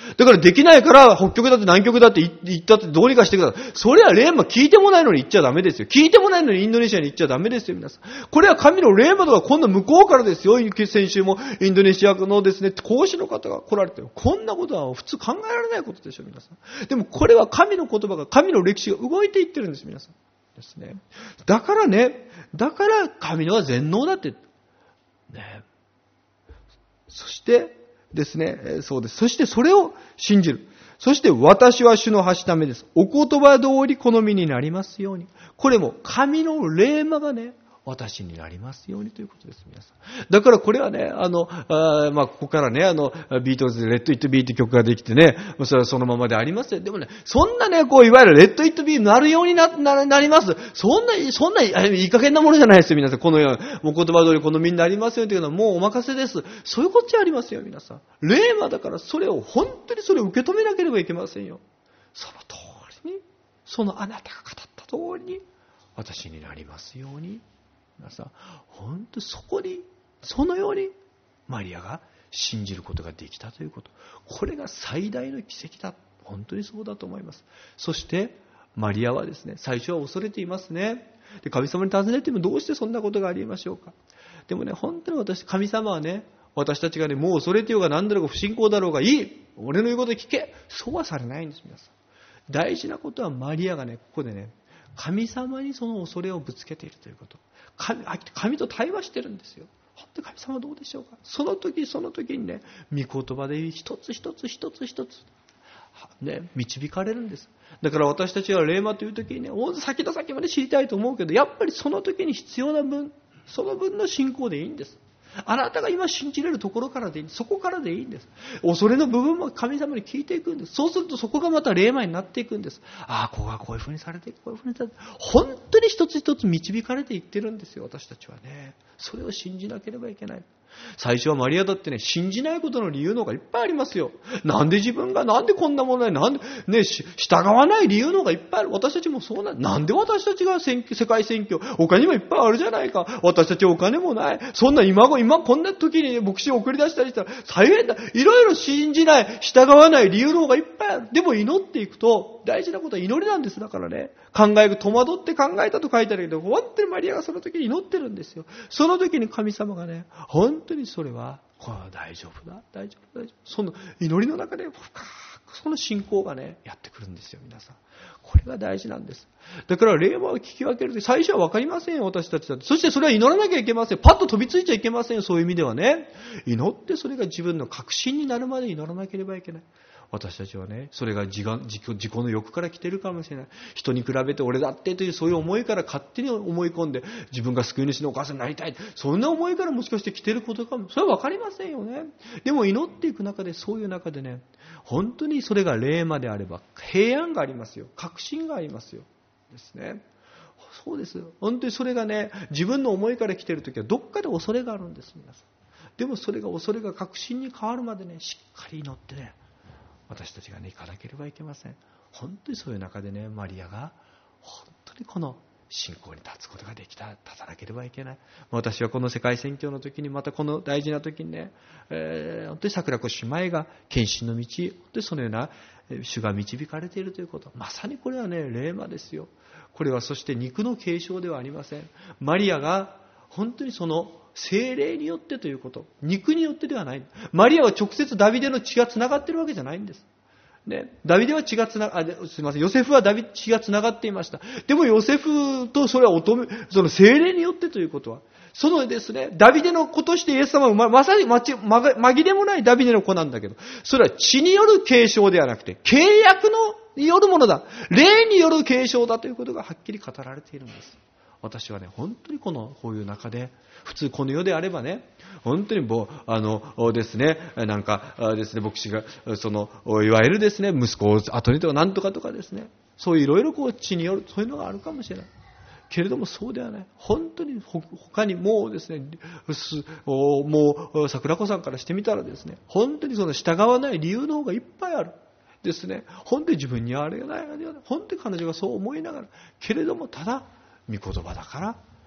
だからできないから北極だって南極だって言ったってどうにかしてください。それはレーマ聞いてもないのに言っちゃダメですよ。聞いてもないのにインドネシアに行っちゃダメですよ、皆さん。これは神のレーマとか今度向こうからですよ。先週もインドネシアのですね、講師の方が来られてる。こんなことは普通考えられないことでしょ、皆さん。でもこれは神の言葉が、神の歴史が動いていってるんです、皆さん。ですね。だからね、だから神のは全能だって。ね。そしてですね、そうです。そしてそれを信じる。そして私は主のはしためです。お言葉通り好みになりますように。これも神の霊魔がね、私になりますようにということです、皆さん。だからこれはね、あの、あまあ、ここからね、あの、ビートルズでレッド・イット・ビーって曲ができてね、それはそのままでありますよ。でもね、そんなね、こう、いわゆるレッド・イット・ビーになるようにな、な、なります。そんな、そんな、いい加減なものじゃないですよ、皆さん。このような、もう言葉通り好みになりますよというのはもうお任せです。そういうことじゃありますよ、皆さん。霊魔だからそれを、本当にそれを受け止めなければいけませんよ。その通りに、そのあなたが語った通りに、私になりますように。皆さん、本当にそこに、そのようにマリアが信じることができたということ。これが最大の奇跡だ。本当にそうだと思います。そして、マリアはですね、最初は恐れていますね。で、神様に尋ねてもどうしてそんなことがありましょうか。でもね、本当に私、神様はね、私たちがね、もう恐れてようが何だろうが不信仰だろうがいい。俺の言うこと聞け。そうはされないんです、皆さん。大事なことはマリアがね、ここでね、神様にその恐れをぶつけているということ。神, 神と対話してるんですよ。本当に神様はどうでしょうか。その時その時にね、御言葉で一つ一つ一つ一つ、ね、導かれるんです。だから私たちは霊魔という時にね、先の先まで知りたいと思うけど、やっぱりその時に必要な分、その分の信仰でいいんです。あなたが今信じれるところからでいいんです。そこからでいいんです。恐れの部分も神様に聞いていくんです。そうするとそこがまた霊魔になっていくんです。ああ、ここがこういう風にされていく、こういう風にされていく。本当に一つ一つ導かれていってるんですよ、私たちはね。それを信じなければいけない。最初はマリアだってね、信じないことの理由の方がいっぱいありますよ。なんで自分が、なんでこんなものない、なんで、ね、従わない理由の方がいっぱいある。私たちもそうなん。なんで私たちが選挙、世界選挙、他にもいっぱいあるじゃないか。私たちお金もない。そんな今後、今こんな時に、ね、牧師を送り出したりしたら大変だ。いろいろ信じない、従わない理由の方がいっぱいある。でも祈っていくと、大事なことは祈りなんです。だからね、考えが戸惑って考えたと書いてあるけど、本当にマリアがその時に祈ってるんですよ。その時に神様がね、本当にそれは、これは大丈夫だ、大丈夫、大丈夫。その祈りの中で深くその信仰がね、やってくるんですよ、皆さん。これが大事なんです。だから霊魔を聞き分けると最初は分かりませんよ、私たちだって。そしてそれは祈らなきゃいけません。パッと飛びついちゃいけませんよ、そういう意味ではね。祈ってそれが自分の確信になるまで祈らなければいけない。私たちはね、それが自己、自己、自己の欲から来ているかもしれない。人に比べて俺だってというそういう思いから勝手に思い込んで、自分が救い主のお母さんになりたい。そんな思いからもしかして来ていることかも。それは分かりませんよね。でも祈っていく中で、そういう中でね、本当にそれが霊魔であれば、平安がありますよ。確信がありますよ。ですね。そうです。本当にそれがね、自分の思いから来ているときは、どっかで恐れがあるんです、皆さん。でもそれが恐れが確信に変わるまでね、しっかり祈ってね、私たちがね、行かなければいけません。本当にそういう中でね、マリアが本当にこの信仰に立つことができた、立たなければいけない。私はこの世界宣教の時に、またこの大事な時にね、えー、本当に桜子姉妹が献身の道、本当にそのような主が導かれているということ。まさにこれはね、霊魔ですよ。これはそして肉の継承ではありません。マリアが本当にその聖霊によってということ。肉によってではない。マリアは直接ダビデの血がつながっているわけじゃないんです。ね、ダビデは血がつなが、あ、すみません、ヨセフはダビ血がつながっていました。でもヨセフとそれは乙女、その聖霊によってということは、そのですね、ダビデの子としてイエス様はま、まさにまち、ま、紛れもないダビデの子なんだけど、それは血による継承ではなくて、契約のによるものだ。霊による継承だということがはっきり語られているんです。私はね、本当にこの、こういう中で、普通この世であればね、本当にぼ、あの、ですね、なんかですね、牧師が、その、いわゆるですね、息子を後にとかなんとかとかですね、そういういろいろこう血による、そういうのがあるかもしれない。けれどもそうではない。本当に他にもうですね、もう桜子さんからしてみたらですね、本当にその従わない理由の方がいっぱいある。ですね、本当に自分にあれがない、あれがない。本当に彼女がそう思いながら、けれどもただ、御言葉だから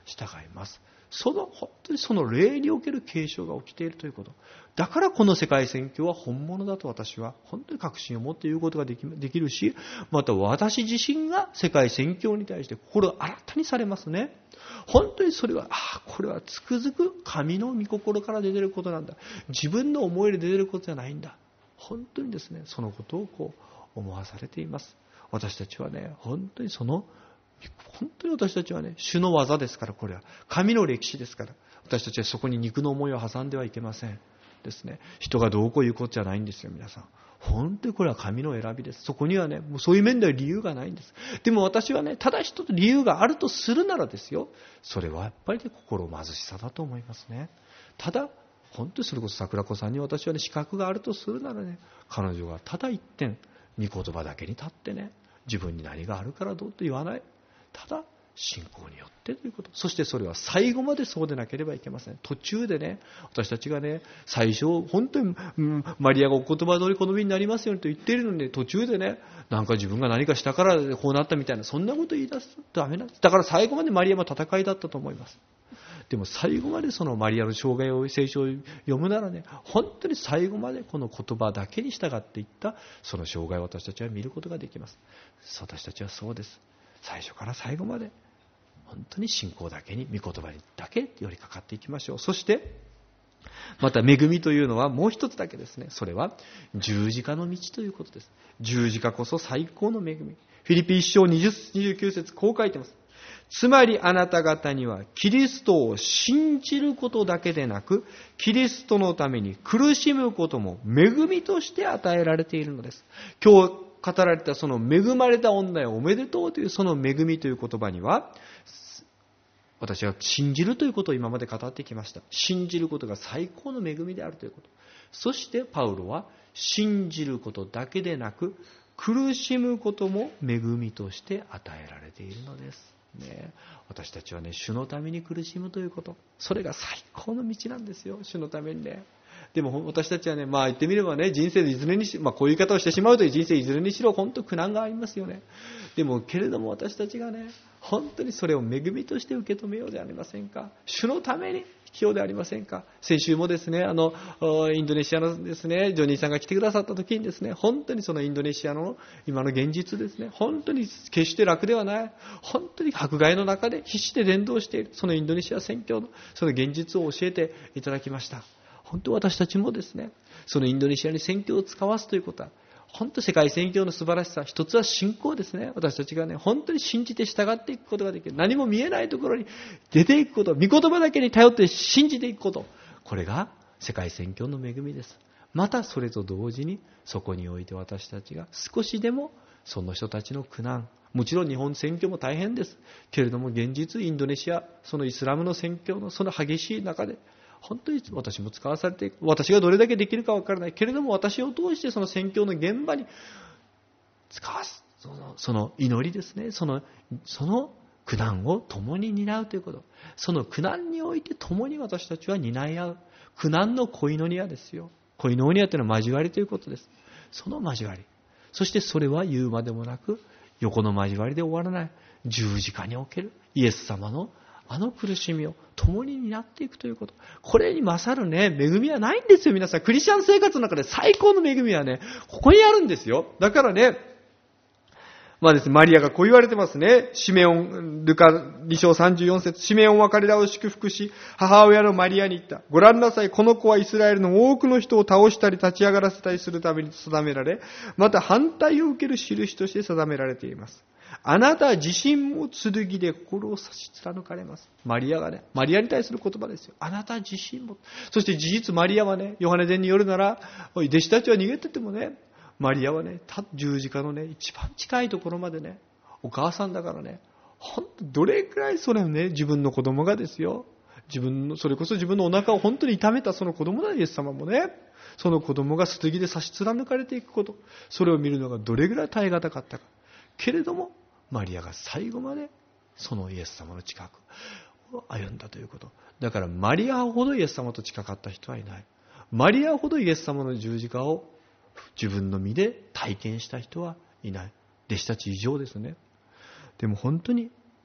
従います。その、本当にその霊における継承が起きているということ。だからこの世界宣教は本物だと私は本当に確信を持って言うことができ、できるし、また私自身が世界宣教に対して心が新たにされますね。本当にそれは、ああ、これはつくづく神の御心から出ていることなんだ。自分の思いで出ていることじゃないんだ。本当にですね、そのことをこう思わされています。私たちはね、本当にその本当に私たちはね、主の技ですから、これは神の歴史ですから、私たちはそこに肉の思いを挟んではいけませんですね。人がどうこう言うことじゃないんですよ、皆さん。本当にこれは神の選びです。そこにはね、もうそういう面では理由がないんです。でも私はね、ただ一つ理由があるとするならですよ、それはやっぱり、ね、心貧しさだと思いますね。ただ本当にそれこそ桜子さんに私はね、資格があるとするならね、彼女がただ一点御言葉だけに立ってね、自分に何があるからどうと言わない、ただ信仰によってということ。そしてそれは最後までそうでなければいけません。途中でね、私たちがね、最初本当に、うん、マリアがお言葉通り好みになりますようにと言っているのに、ね、途中でね、なんか自分が何かしたからこうなったみたいな、そんなこと言い出すとダメなんです。だから最後までマリアも戦いだったと思います。でも最後までそのマリアの生涯を、聖書を読むならね、本当に最後までこの言葉だけに従っていったその生涯を私たちは見ることができます。私たちはそうです。最初から最後まで本当に信仰だけに、御言葉にだけ寄りかかっていきましょう。そしてまた恵みというのはもう一つだけですね。それは十字架の道ということです。十字架こそ最高の恵み。フィリピ一章にじゅう、にじゅうきゅう節、こう書いてます。つまりあなた方にはキリストを信じることだけでなく、キリストのために苦しむことも恵みとして与えられているのです。今日語られたその恵まれた女よおめでとうというその恵みという言葉には、私は信じるということを今まで語ってきました。信じることが最高の恵みであるということ。そしてパウロは信じることだけでなく苦しむことも恵みとして与えられているのです。ね、私たちはね、主のために苦しむということ、それが最高の道なんですよ、主のためにね。でも私たちはね、まあ言ってみればね、人生でいずれにし、まあこういう言い方をしてしまうという人生いずれにしろ本当苦難がありますよね。でもけれども私たちがね、本当にそれを恵みとして受け止めようではありませんか。主のために生きようではありませんか。先週もですね、あのインドネシアのですね、ジョニーさんが来てくださった時にですね、本当にそのインドネシアの今の現実ですね、本当に決して楽ではない、本当に迫害の中で必死で伝道しているそのインドネシア宣教のその現実を教えていただきました。本当私たちもですね、そのインドネシアに宣教を使わすということは、本当世界宣教の素晴らしさ、一つは信仰ですね。私たちがね、本当に信じて従っていくことができる。何も見えないところに出ていくこと、御言葉だけに頼って信じていくこと、これが世界宣教の恵みです。またそれと同時に、そこにおいて私たちが少しでもその人たちの苦難、もちろん日本宣教も大変です。けれども現実インドネシア、そのイスラムの宣教のその激しい中で、本当に私も使わされていく。私がどれだけできるかわからないけれども、私を通してその宣教の現場に使わす。その、その祈りですね。その、その苦難を共に担うということ。その苦難において共に私たちは担い合う。苦難のコイノニアですよ。コイノニアというのは交わりということです。その交わり。そしてそれは言うまでもなく、横の交わりで終わらない。十字架におけるイエス様のあの苦しみを共に担っていくということ。これに勝るね、恵みはないんですよ、皆さん。クリスチャン生活の中で最高の恵みはね、ここにあるんですよ。だからね、まあですね、マリアがこう言われてますね。シメオン、ルカに章さんじゅうよん節、シメオンは彼らを祝福し、母親のマリアに言った。ご覧なさい、この子はイスラエルの多くの人を倒したり立ち上がらせたりするために定められ、また反対を受ける印として定められています。あなた自身も剣で心を差し貫かれます。マリアがね、マリアに対する言葉ですよ。あなた自身も。そして事実マリアはね、ヨハネ伝によるなら、弟子たちは逃げててもね、マリアはね、十字架のね、一番近いところまでね、お母さんだからね、本当どれくらいそれをね、自分の子供がですよ、自分の、それこそ自分のお腹を本当に痛めたその子供だ、イエス様もね、その子供が剣で差し貫かれていくこと、それを見るのがどれくらい耐え難かったか。けれども、マリアが最後までそのイエス様の近くを歩んだということ。だからマリアほどイエス様と近かった人はいない。マリアほどイエス様の十字架を自分の身で体験した人はいない。弟子たち以上ですね。でも本当に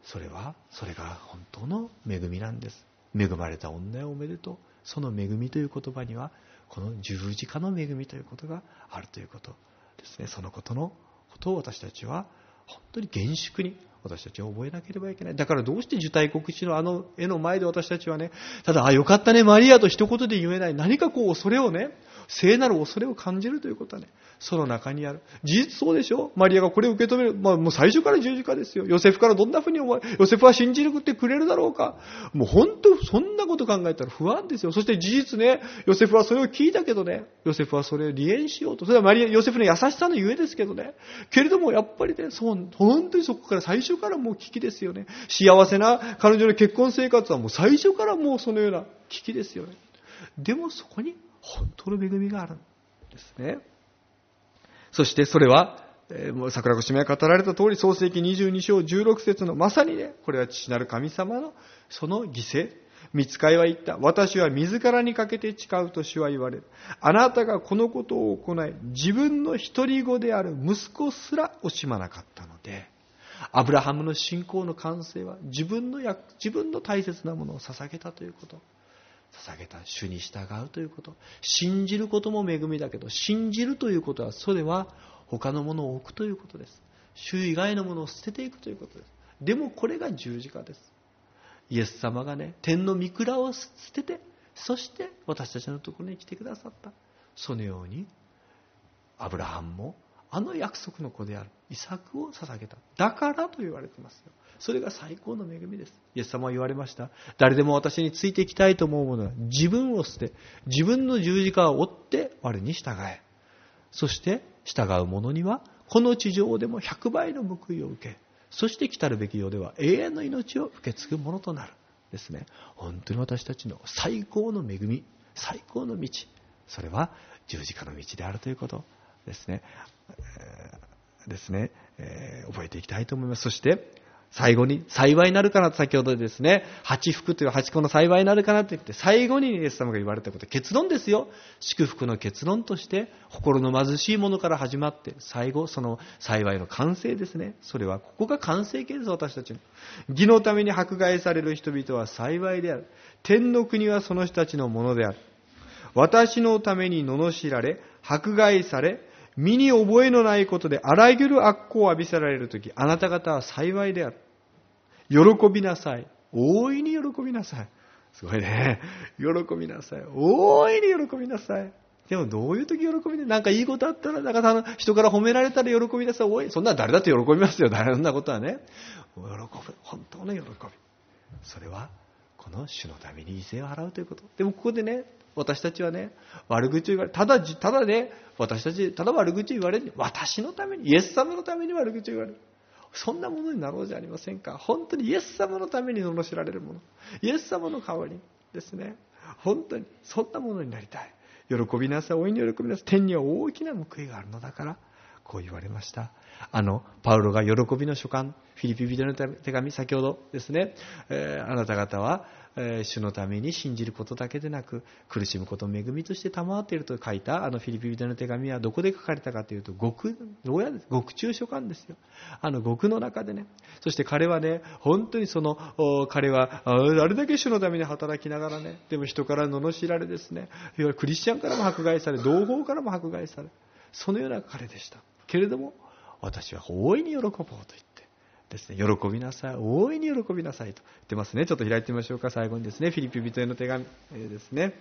それは、それが本当の恵みなんです。恵まれた女よおめでとう。その恵みという言葉には、この十字架の恵みということがあるということですね。そのことのことを私たちは本当に厳粛に私たちは覚えなければいけない。だからどうして受胎告知のあの絵の前で私たちはね、ただ、あ、よかったね、マリアと一言で言えない。何かこう恐れをね、聖なる恐れを感じるということはね、その中にある。事実そうでしょ？マリアがこれを受け止める。まあもう最初から十字架ですよ。ヨセフからどんなふうに思われ、ヨセフは信じるってくれるだろうか。もう本当、そんなこと考えたら不安ですよ。そして事実ね、ヨセフはそれを聞いたけどね、ヨセフはそれを離縁しようと。それはマリア、ヨセフの優しさのゆえですけどね。けれどもやっぱりね、そう、本当にそこから最初からもう危機ですよね。幸せな彼女の結婚生活はもう最初からもうそのような危機ですよね。でもそこに本当の恵みがあるんですね。そしてそれは、えー、もう桜子姉妹が語られた通り、創世記にじゅうに章じゅうろく節のまさにね、これは父なる神様のその犠牲。御使いは言った。私は自らにかけて誓うと主は言われる。あなたがこのことを行い、自分の一人子である息子すら惜しまなかったので、アブラハムの信仰の完成は自分のや自分の大切なものを捧げたということ。捧げた主に従うということ。信じることも恵みだけど、信じるということは、それは他のものを置くということです。主以外のものを捨てていくということです。でもこれが十字架です。イエス様がね、天の御蔵を捨てて、そして私たちのところに来てくださった。そのように、アブラハムもあの約束の子であるイサクを捧げた。だからと言われていますよ。それが最高の恵みです。イエス様は言われました。誰でも私についていきたいと思う者は自分を捨て、自分の十字架を追って我に従え。そして従う者にはこの地上でも百倍の報いを受け、そして来たるべき世では永遠の命を受け継ぐものとなる。ですね。本当に私たちの最高の恵み、最高の道、それは十字架の道であるということですね。えー、ですね、えー、覚えていきたいと思います。そして最後に幸いなるかなと、先ほどですね、八福という八個の幸いなるかなと言って、最後にイエス様が言われたこと、結論ですよ。祝福の結論として、心の貧しいものから始まって、最後、その幸いの完成ですね。それは、ここが完成形です、私たちの。義のために迫害される人々は幸いである。天の国はその人たちのものである。私のために罵られ、迫害され、身に覚えのないことであらゆる悪行を浴びせられるとき、あなた方は幸いである。喜びなさい。大いに喜びなさい。すごいね。喜びなさい。大いに喜びなさい。でもどういう時喜びね。なんかいいことあったら、なんかあの人から褒められたら喜びなさい。大い。そんな誰だって喜びますよ。誰そんなことはね。喜ぶ。本当の喜び。それは、この主のために犠牲を払うということ。でもここでね、私たちはね、悪口を言われ、ただ、ただね、私たち、ただ悪口を言われる。私のために、イエス様のために悪口を言われる。そんなものになろうじゃありませんか。本当にイエス様のために罵られるもの。イエス様の代わりですね。本当にそんなものになりたい。喜びなさい。大いに喜びなさい。天には大きな報いがあるのだから、こう言われました。あの、パウロが喜びの書簡、フィリピ人の手紙、先ほどですね、えー、あなた方は、えー、主のために信じることだけでなく、苦しむことを恵みとして賜っていると書いた、あのフィリピ人の手紙はどこで書かれたかというと、極、牢屋です。獄中書簡ですよ。あの獄の中でね。そして彼はね、本当にその、彼は、あれだけ主のために働きながらね、でも人から罵られですね、いわゆるクリスチャンからも迫害され、同胞からも迫害され、そのような彼でした。けれども、私は大いに喜ぼうと言って、ですね、喜びなさい、大いに喜びなさいと言ってますね。ちょっと開いてみましょうか。最後にですね、フィリピ人への手紙、えー、ですね。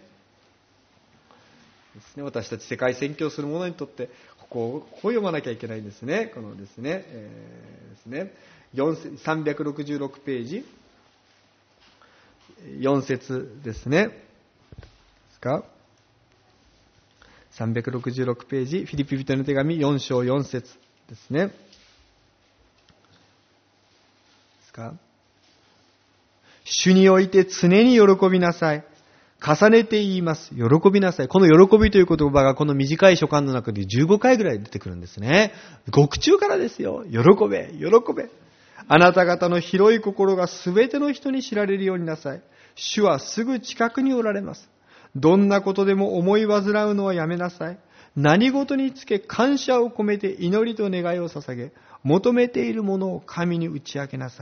ですね、私たち世界宣教する者にとってここをこう読まなきゃいけないんですね。このですね、えー、ですね、さんびゃくろくじゅうろくページよん節ですね。ですか。さんびゃくろくじゅうろくページ、フィリピ人への手紙よん章よん節ですね。か主において常に喜びなさい。重ねて言います。喜びなさい。この喜びという言葉がこの短い書簡の中でじゅうごかいぐらい出てくるんですね。獄中からですよ。喜べ、喜べ。あなた方の広い心がすべての人に知られるようになさい。主はすぐ近くにおられます。どんなことでも思い煩うのはやめなさい。何事につけ感謝を込めて祈りと願いを捧げ、求めているものを神に打ち明けなさい。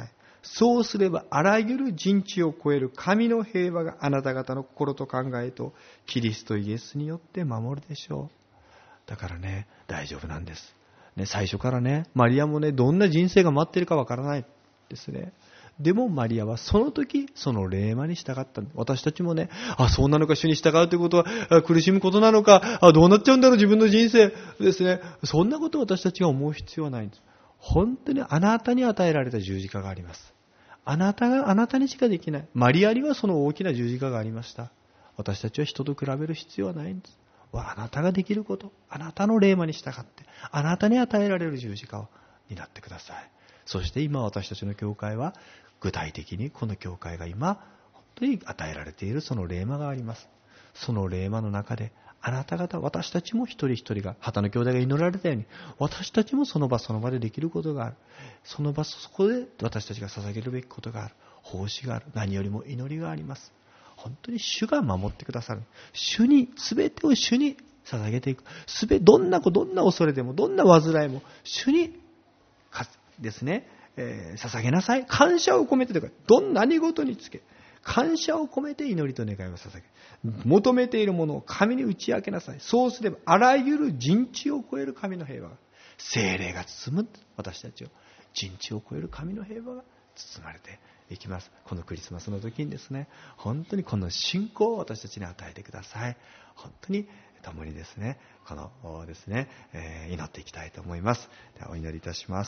そうすればあらゆる人知を超える神の平和があなた方の心と考えとキリストイエスによって守るでしょう。だからね、大丈夫なんです。ね、最初からね、マリアもね、どんな人生が待っているかわからないですね。でもマリアはその時、その霊魔に従った。私たちもね、あ、そうなのか、主に従うということは苦しむことなのか、あ、どうなっちゃうんだろう、自分の人生ですね。そんなことを私たちが思う必要はないんです。本当にあなたに与えられた十字架があります。あなたが、あなたにしかできない。マリアにはその大きな十字架がありました。私たちは人と比べる必要はないんです。あなたができること、あなたの霊魔に従って、あなたに与えられる十字架を担ってください。そして今私たちの教会は、具体的にこの教会が今、本当に与えられているその霊魔があります。その霊魔の中で、あなた方、私たちも一人一人が、旗の兄弟が祈られたように、私たちもその場その場でできることがある。その場そこで私たちが捧げるべきことがある。奉仕がある。何よりも祈りがあります。本当に主が守ってくださる。主に、すべてを主に捧げていく。すべ、どんなこと、どんな恐れでも、どんな煩いも、主に、ですね、えー、捧げなさい。感謝を込めてというか、どんな何事につけ、感謝を込めて祈りと願いを捧げ、求めているものを神に打ち明けなさい。そうすれば、あらゆる人知を超える神の平和が、聖霊が包む私たちを、人知を超える神の平和が包まれていきます。このクリスマスの時にですね、本当にこの信仰を私たちに与えてください。本当に共にですね、このですね、えー、祈っていきたいと思います。ではお祈りいたします。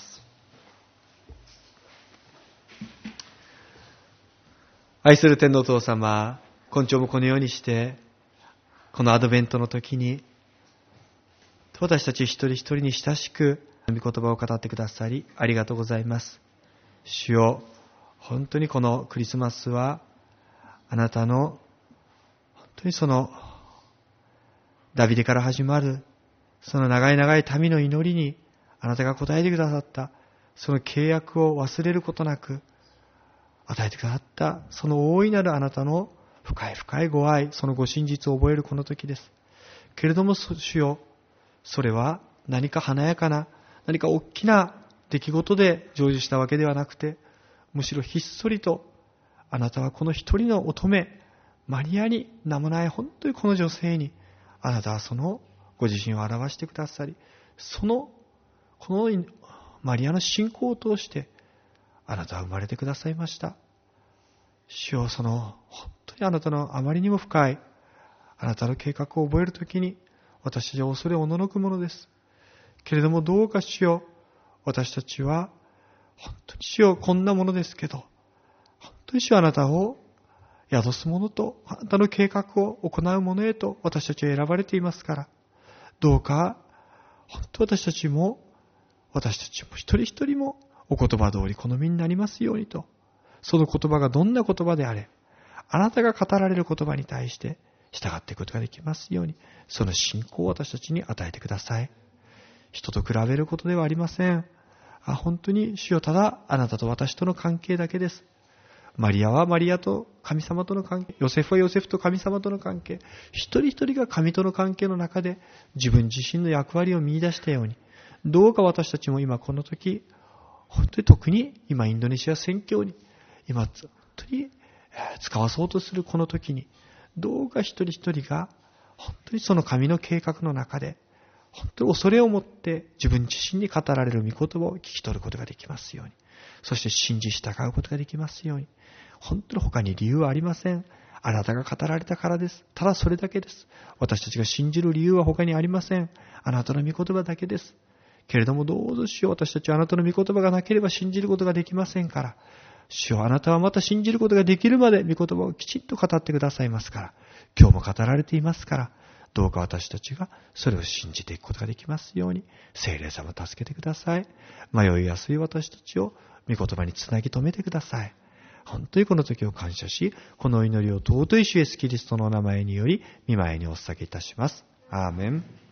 愛する天のお父様、今朝もこのようにして、このアドベントの時に、私たち一人一人に親しく、御言葉を語ってくださり、ありがとうございます。主よ、本当にこのクリスマスは、あなたの、本当にその、ダビデから始まる、その長い長い民の祈りに、あなたが答えてくださった、その契約を忘れることなく、与えてくださった、その大いなるあなたの深い深いご愛、そのご真実を覚えるこの時です。けれども主よ、それは何か華やかな、何か大きな出来事で成就したわけではなくて、むしろひっそりと、あなたはこの一人の乙女、マリアに名もない本当にこの女性に、あなたはそのご自身を表してくださり、その、このマリアの信仰を通して、あなたは生まれてくださいました。主よ、その本当にあなたのあまりにも深いあなたの計画を覚えるときに私たちは恐れおののくものです。けれどもどうか主よ、私たちは本当に主よ、こんなものですけど、本当に主よ、あなたを宿すものとあなたの計画を行うものへと私たちは選ばれていますから、どうか本当私たちも私たちも一人一人もお言葉通り好みになりますようにと、その言葉がどんな言葉であれ、あなたが語られる言葉に対して従っていくことができますように、その信仰を私たちに与えてください。人と比べることではありません。あ、本当に主よ、ただあなたと私との関係だけです。マリアはマリアと神様との関係、ヨセフはヨセフと神様との関係、一人一人が神との関係の中で自分自身の役割を見出したように、どうか私たちも今この時、本当に特に今インドネシア宣教に今本当に使わそうとするこの時に、どうか一人一人が本当にその神の計画の中で本当に恐れを持って自分自身に語られる御言葉を聞き取ることができますように、そして信じ従うことができますように。本当に他に理由はありません。あなたが語られたからです。ただそれだけです。私たちが信じる理由は他にありません。あなたの御言葉だけです。けれどもどうぞ主よ、私たちはあなたの御言葉がなければ信じることができませんから、主よ、あなたはまた信じることができるまで御言葉をきちっと語ってくださいますから、今日も語られていますから、どうか私たちがそれを信じていくことができますように、聖霊様助けてください。迷いやすい私たちを御言葉につなぎ止めてください。本当にこの時を感謝し、この祈りを尊い主イエスキリストのお名前により御前にお捧げいたします。アーメン。